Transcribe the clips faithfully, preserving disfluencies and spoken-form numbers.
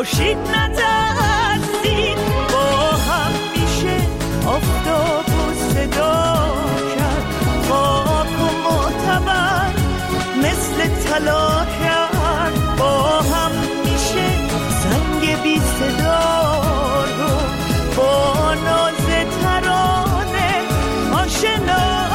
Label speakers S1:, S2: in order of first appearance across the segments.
S1: خورشید نترسید، با هم میشه آفتاب و صدا کرد، خاک و معتبر مثل طلا کرد، با هم میشه زنگ بی صدا رو با ناز ترانه آشنا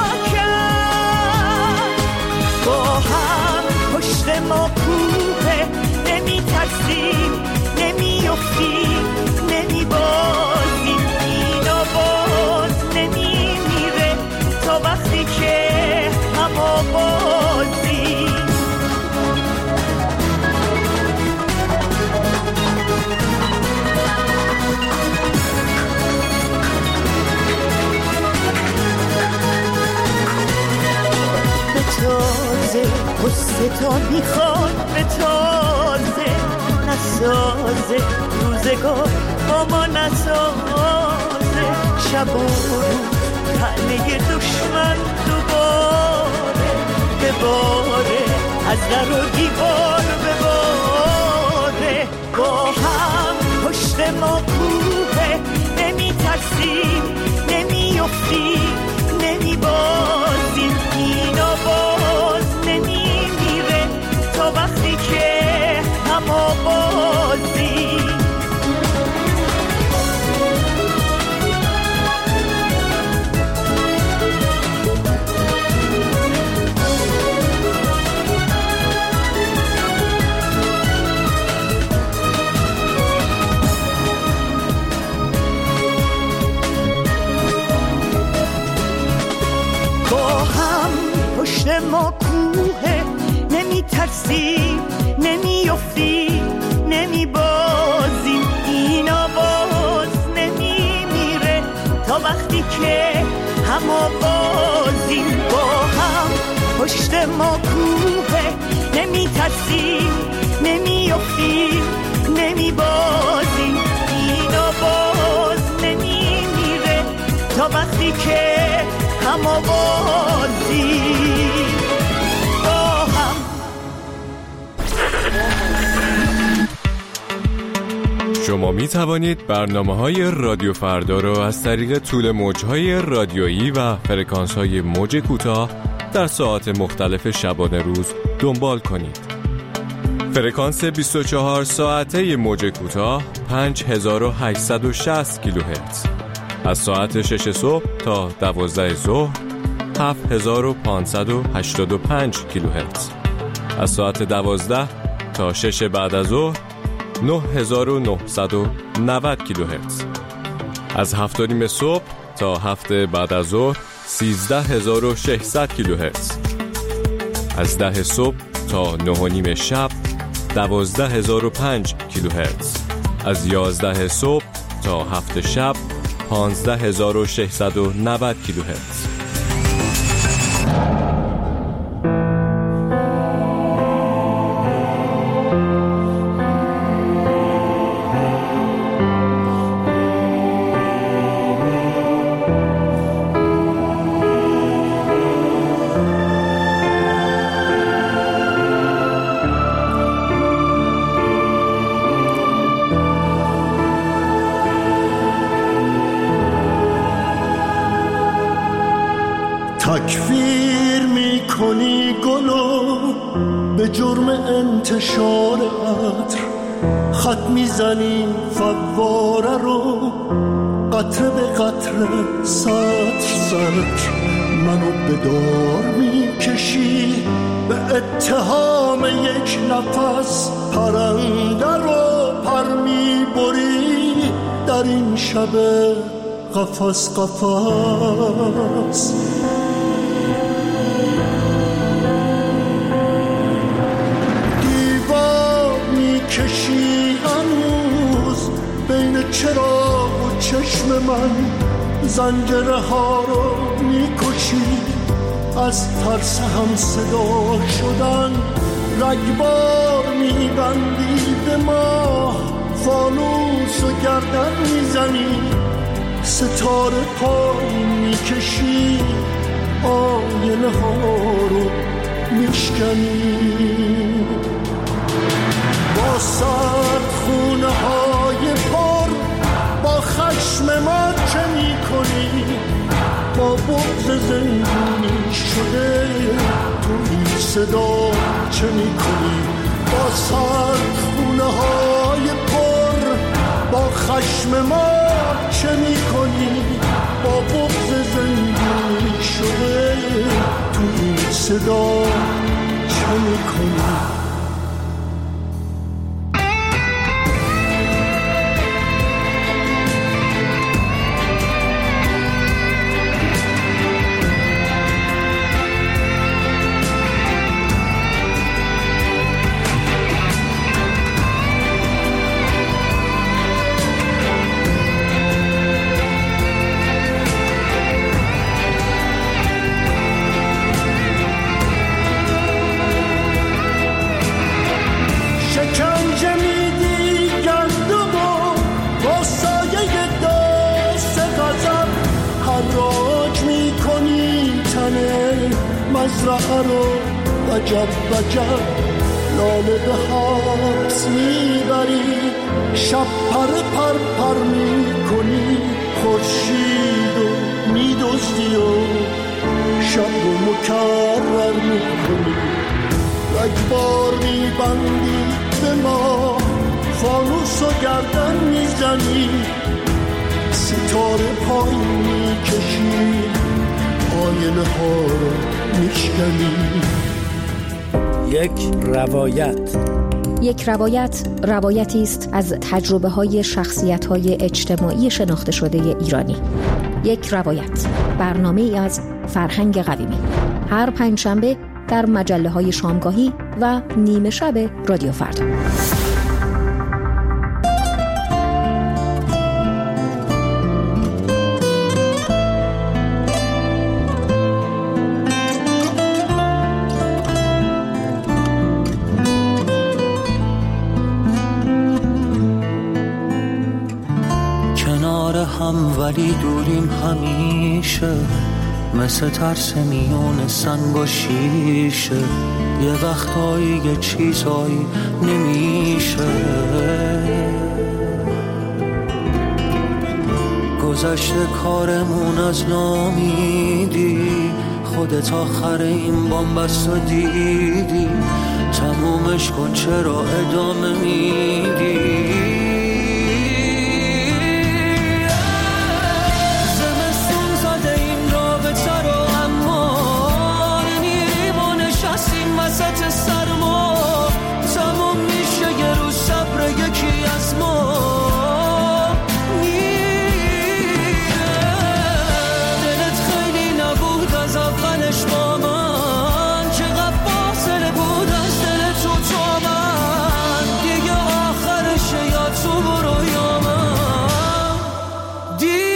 S1: کرد. با هم پشت ما کوه، نمی ترسیم نمی افتیم نمی بازیم، این آواز نمی میره تا وقتی که هم آوازیم. به تازه قصه تا میخواد، به تازه نسازه روزگار با ما نسازه، شب و روز تنه دشمن دوباره بباره، از در و دیوار بباره. با هم پشت ما کوه، نمی ترسیم نمی افتیم نمی بازیم، این آواز نمی میره تا وقتی که هم آوازیم. پشت ما کوه، نمی ترسیم نمی افتیم نمی بازیم، این آواز نمی میره تا وقتی که هم آوازیم. با هم پشت ما کوه، نمی ترسیم نمی افتیم نمی بازیم، این آواز نمی میره تا وقتی که هم آوازیم.
S2: شما می توانید برنامه‌های رادیو فردا را از طریق طول موج‌های رادیویی و فرکانس‌های موج کوتاه در ساعات مختلف شبانه روز دنبال کنید. فرکانس بیست و چهار ساعته موج کوتاه پنج هزار و هشتصد و شصت کیلوهرتز، از ساعت شش صبح تا دوازده ظهر هفت هزار و پانصد و هشتاد و پنج کیلوهرتز، از ساعت دوازده تا شش بعد از ظهر نه هزار و نهصد و نود کیلوهرتز، از هفت و نیم صبح تا هفت بعد از ظهر سیزده هزار و ششصد کیلوهرتز، از ده صبح تا نه و نیم شب دوازده هزار و پنج کیلوهرتز، از یازده صبح تا هفت شب پانزده هزار و ششصد و نود کیلوهرتز.
S3: تکفیر میکنی گلو به جرم انتشار عطر، خط میزنی فواره رو قطره به قطره سطر سطر، منو به دار میکشی به اتهام یک نفس، پرنده رو پر میبری در این شب قفس قفس. کشی هنوز بین چراغ و چشم من، زنجره ها رو میکشی از ترس هم صدا شدن، رگبار میبندی به ماه، فانوس و گردن میزنی، ستاره پایین میکشی، آینه ها رو میشکنی. با با سرد خونه های پر با خشم ما چه می کنی؟ با بغض زندونی شده تو این صدا چه می کنی؟ با سرد خونه های پر با خشم ما چه می کنی؟ با بغض زندونی شده تو این صدا چه می کنی؟ مزرعه رو وجب وجب لاله به حبس میبری شب پر پر پر میکنی خورشید رو میدزدی و شب رو مکرر میکنی رگبار میبندی به ما فانوس و گردن میزنی ستاره پایین میکشی آینه ها رو میشکنی.
S4: یک روایت
S5: یک روایت روایتی است از تجربه های شخصیت های اجتماعی شناخته شده ایرانی. یک روایت برنامه ای از فرهنگ قویمی هر پنجشنبه در مجله های شامگاهی و نیمه شب رادیو فردا.
S6: هم ولی دوریم همیشه مثل ترس میون سنگ و شیشه یه وقتایی یه چیزایی نمیشه گذشته کارمون از نامیدی خودت آخر این بامبست و دیدی تمومش کن چرا ادامه میدی وسط سرما تموم میشه یه روز صبر یکی از ما میره دلت خیلی نبود از اولش با من چقدر فاصله بود از دل تو تا من دیگه آخرشه یا تو برو یا من دیره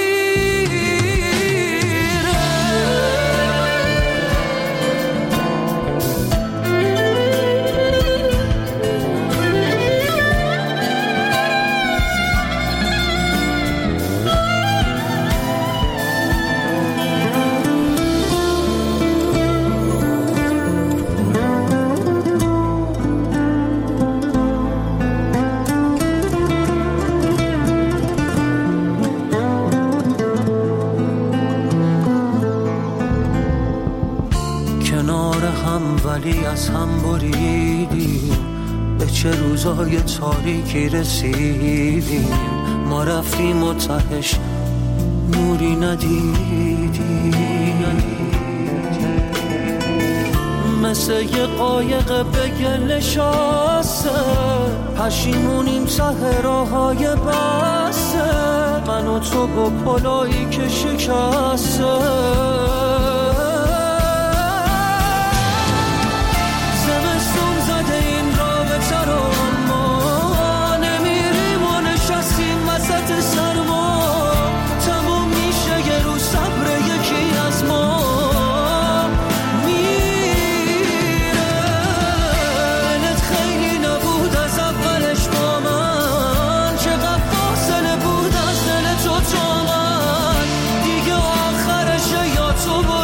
S6: ولی از هم بریدیم به چه روزای تاریکی رسیدیم ما رفتیم و تهش نوری ندیدیم مثل یه قایق به گل نشسته پشیمونیم ته راههای بسته من و تو با پلایی که شکسته تو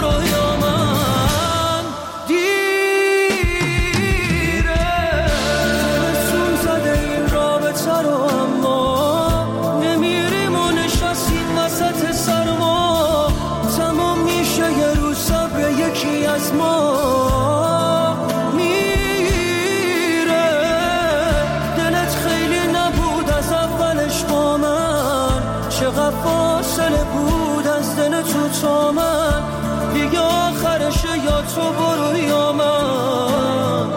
S6: چقدر فاصله بود از دل تو تا من، دیگه آخرشه یا تو برو یا من.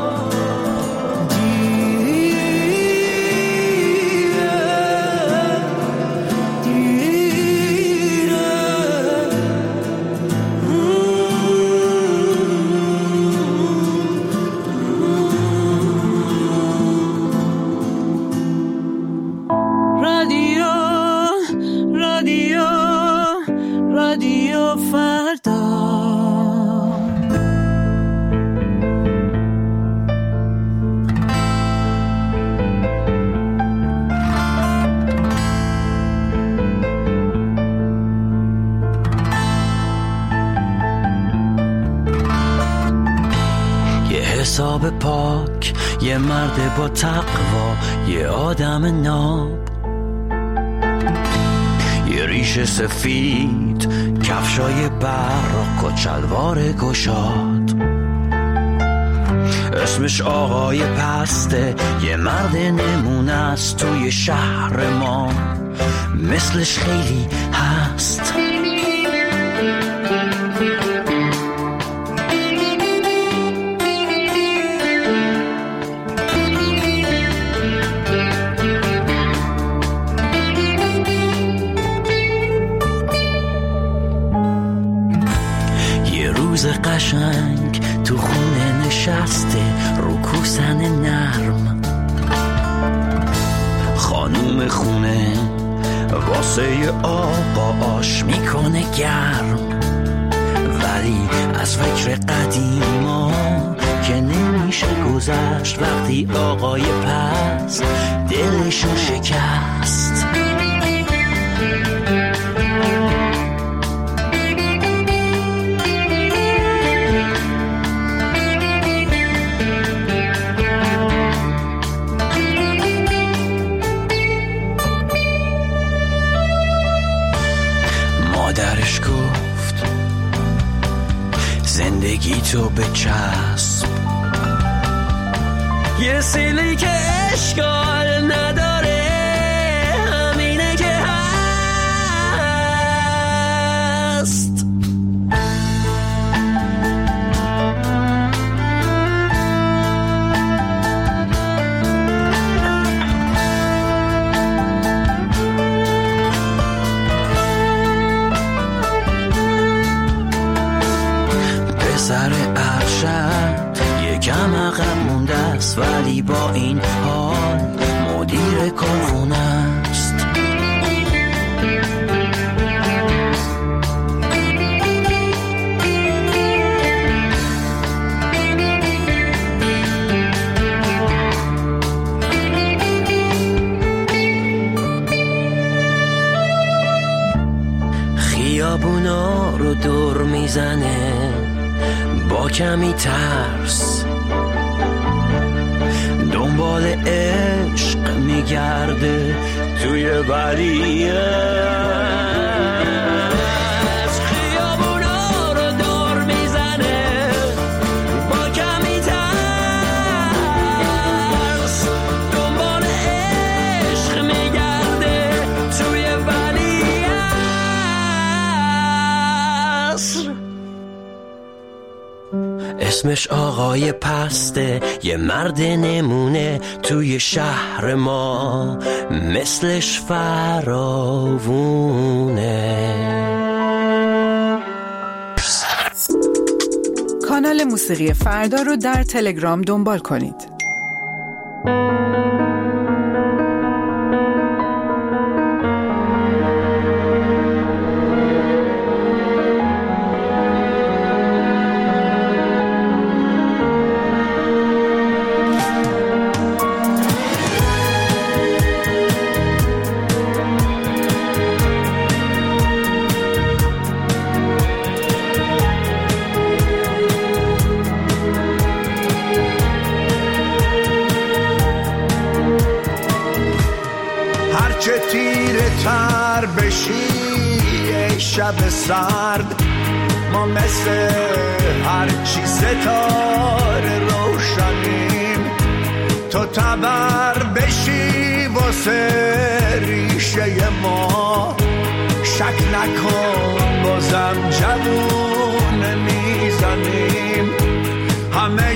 S7: حساب پاک، یه مرد با تقوا، یه آدم ناب، یه ریش سفید، کفشای براق و چلوار گشاد. اسمش آقای پسته، یه مرد نمونه است توی شهر ما، مثلش خیلی هست. قشنگ تو خونه نشسته رو کوسن نرم، خانوم خونه واسه آقا آش میکنه گرم، ولی از فکر قدیما که نمیشه گذشت وقتی آقای پست دلشو شکست. مادرش گفت زندگی تو به چسب، یه سیلی که اشکال نداره، همینه که هست. سر ارشد یکم عقب مونده است، ولی با این حال مدیر کارخونه است. خیابونا رو دور میزنه با کمی ترس، دنبال عشق میگرده توی ولیعصر. خیابونا رو دور میزنه با کمی ترس، دنبال عشق میگرده توی ولیعصر. اسمش آقای پسته، یه مرد نمونه توی شهر ما، مثلش فراوونه.
S8: کانال موسیقی فردا رو در تلگرام دنبال کنید.
S3: چه تیره تر بشی ای شب سرد، ما مثل هرچی ستاره روشنیم، تو تبر بشی واسه ریشه ما،
S9: شک نکن بازم جوون میزنیم، همه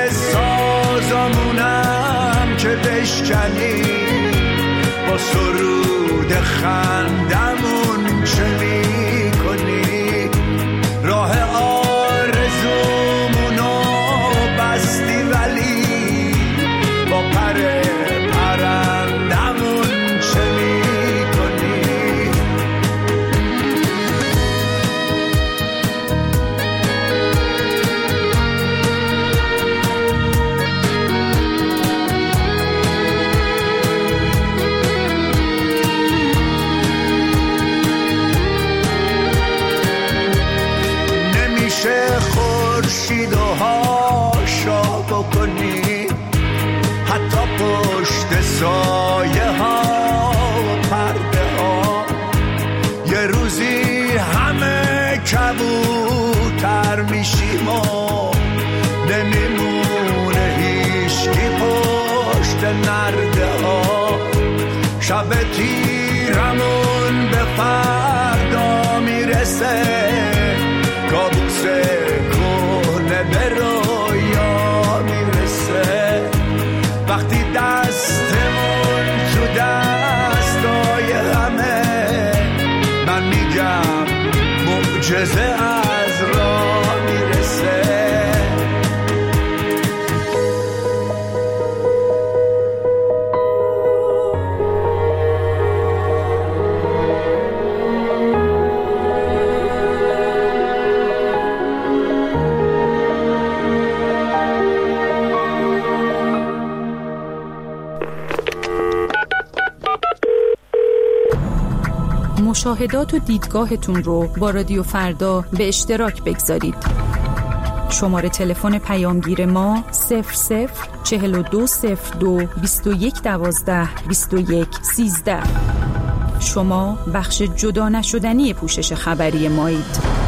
S9: سازامونم که بشکنیم، با سرود خندمون چه میکنی؟ راه آرزومونو بستی ولی با پر پرندمون چه میکنی؟ نمیشه خورشید و هاشا بکنی، حتی پشت سایه ها و پرده ها، یه روزی همه کبوتر میشیم و نمیمونه هیچکی پشت نرده ها، شب تیرمون به فردا میرسه، کابوس کنه به رویا میرسه، وقتی دستمون تو دستای همه، من میگم معجزه از راه میرسه.
S8: مشاهدات و دیدگاهتون رو با رادیو فردا به اشتراک بگذارید. شماره تلفن پیامگیر ما صفر صفر چهل و دو صفر دو بیست و یک دوازده بیست و یک سیزده. شما بخش جدا نشدنی پوشش خبری مایید.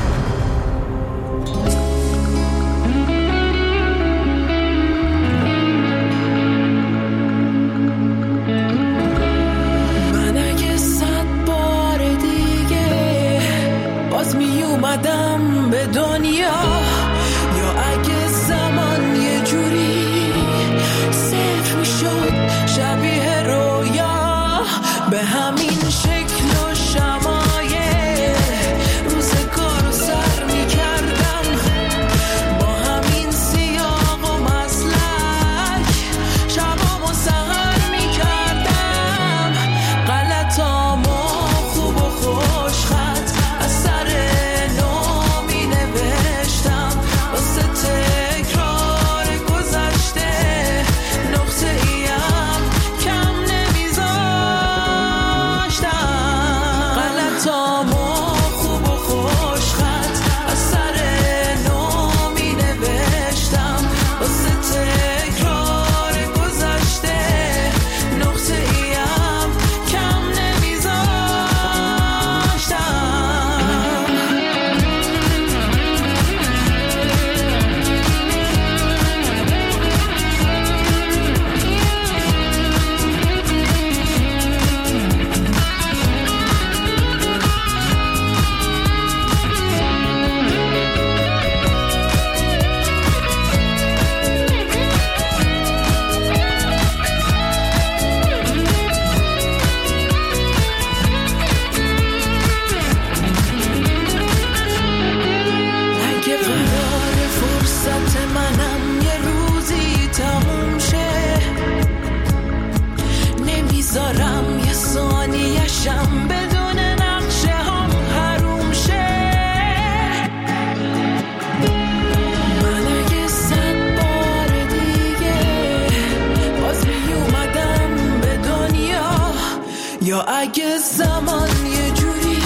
S6: یا اگه زمان یه جوری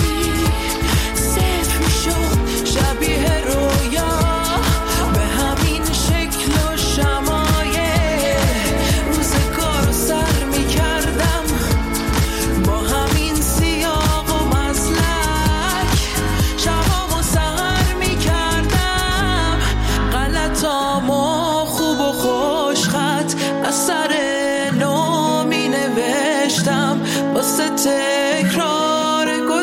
S6: صفر میشد شبیه رویا، به همین شکل و شمایه روزگار رو سر میکردم، با همین سیاق و مسلک شبام و سهر میکردم، غلطامو خوب و خوش خط از سر نو می نوشتم واسه تکرار گذشته.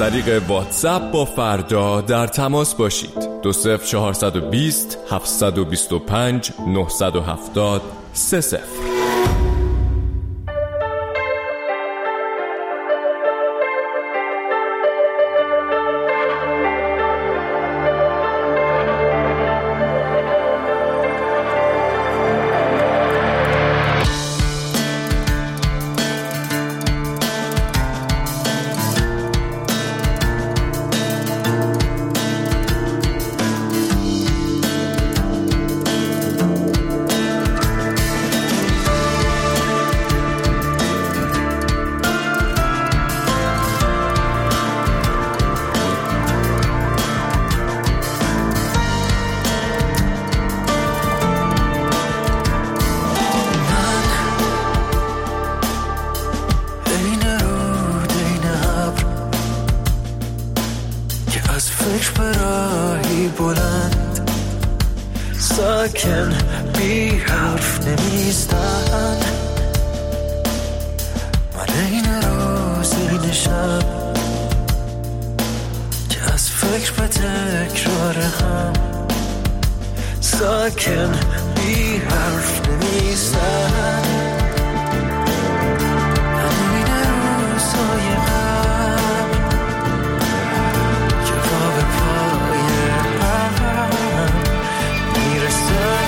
S2: طریق واتساپ با فردا در تماس باشید. دو صفر چهارصد و بیست هفتصد و بیست و پنج نهصد و هفتاد سه صفر.
S6: ساکن بی حرف نمیستن، من این روز این شب که از فکر به تکرار هم، ساکن بی حرف نمیستن، من این روزهای غم که پا به پای هم میرسن.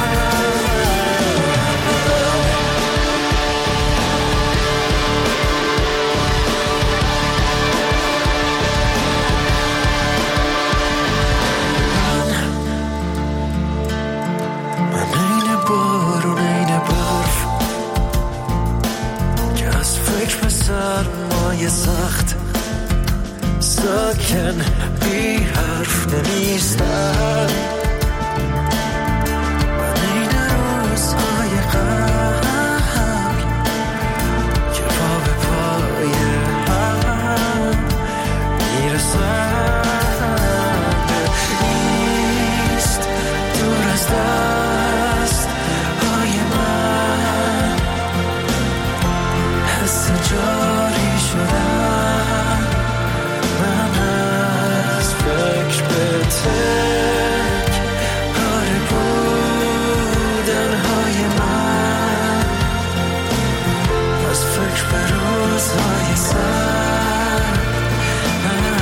S6: سرمایه سخت ساکن بی حرف نمیستن، من این روزهای غم که پا به پای هم میرسن، نیست دور از دست های من، حس جاری شدن، من از فکر به تک پاره بودن های من، از فکر به روزهای سر من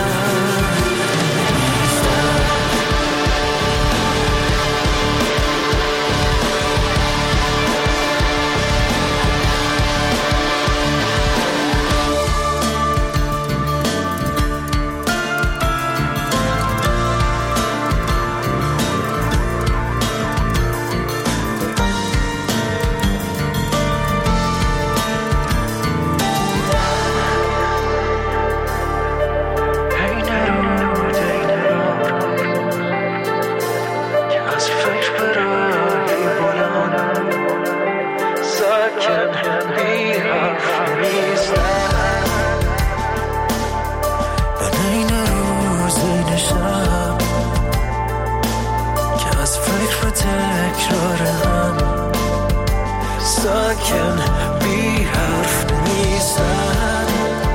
S6: ساکن بی حرف نیستن،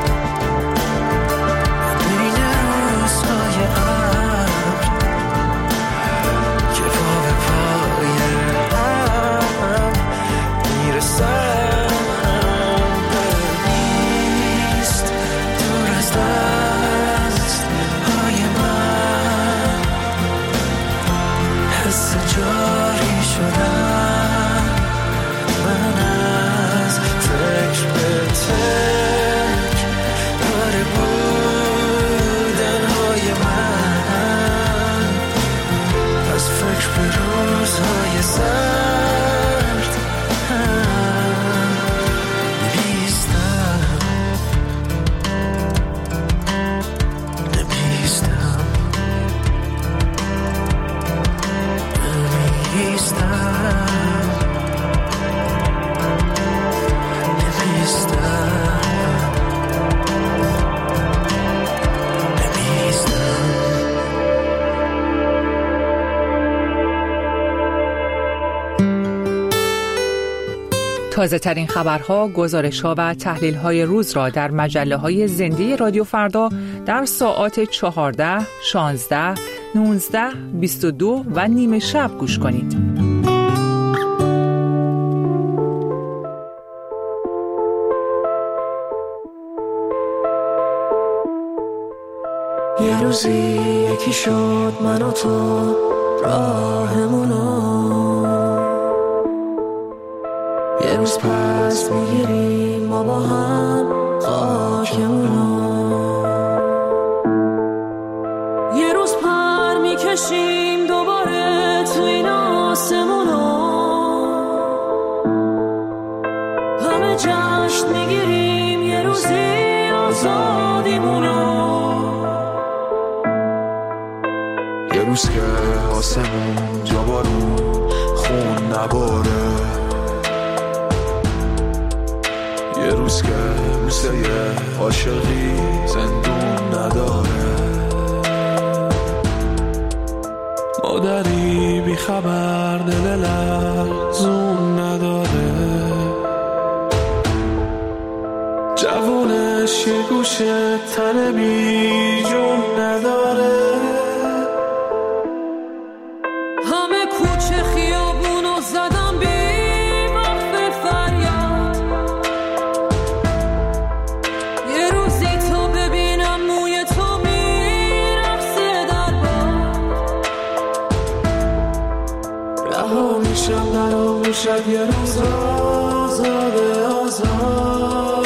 S6: بین روزهای ابر که پا به پای هم میرسن، نیست دور از دست های من، حس جاری شدن، من از فکر به تک
S10: تازه ترین خبرها، گزارش‌ها و تحلیل‌های روز را در مجله‌های زنده رادیو فردا در ساعات چهارده، شانزده، نوزده، بیست و دو و نیمه شب گوش کنید.
S6: یه روزی یکی شد من و تو راهمونو، یه روز پس میگیریم ما با هم خاکمونو، یه روز پر میکشیم دوباره تو این آسمونو، همه جشن میگیریم یه روزی آزادیمونو،
S11: یه روز که آسمون جا بارون خون نباره، یه روز که موسه عاشقی زندون نداره، مادری بی خبر دل لرزون نداره، جوونش یه گوشه تن بی جون نداره،
S6: همه کوچه خیابونو زدم بی وقف فریاد، یه روزی تا ببینم موی تو میرقصه در باد، رها میشم در آغوشت یه روز آزاده آزاد،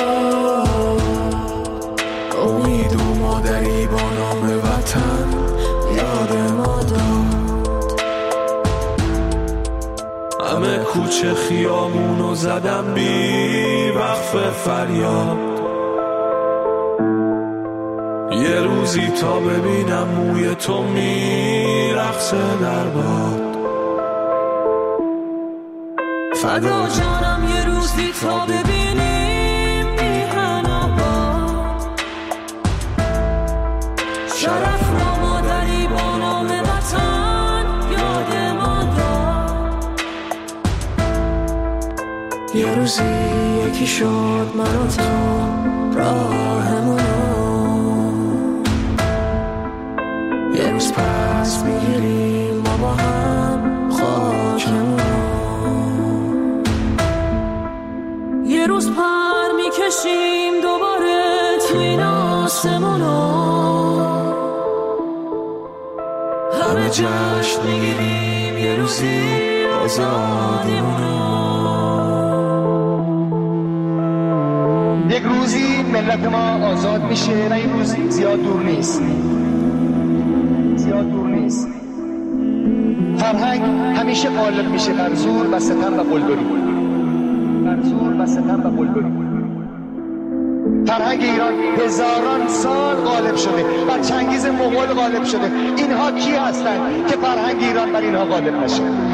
S11: امید و مادری با نام وطن یاد ما داد، همه کوچه خیامونو زدم بی وقف فریاد، یه روزی تا ببینم موی تو میرقصه در باد،
S6: فدا جانم یه روزی تا ببینیم میهن آباد، شرف را مادری با نام وطن یاد ما داد، یه روزی یکی شد من و تو راهمونو، یه روز پس میگیریم ما با هم خاکمونو، یه روز پر میکشیم دوباره تو این آسمونو، همه جشن میگیریم یه روزی آزادیمونو.
S12: یک روزی ملت ما آزاد میشه و این روزی زیاد دور نیست، زیاد دور نیست. فرهنگ همیشه غالب میشه بر زور و ستم و قلدری، بر زور و ستم و قلدری. فرهنگ ایران هزاران سال غالب شده، بر چنگیز مغول غالب شده. اینها کی هستند که فرهنگ ایران بر اینها غالب نشه؟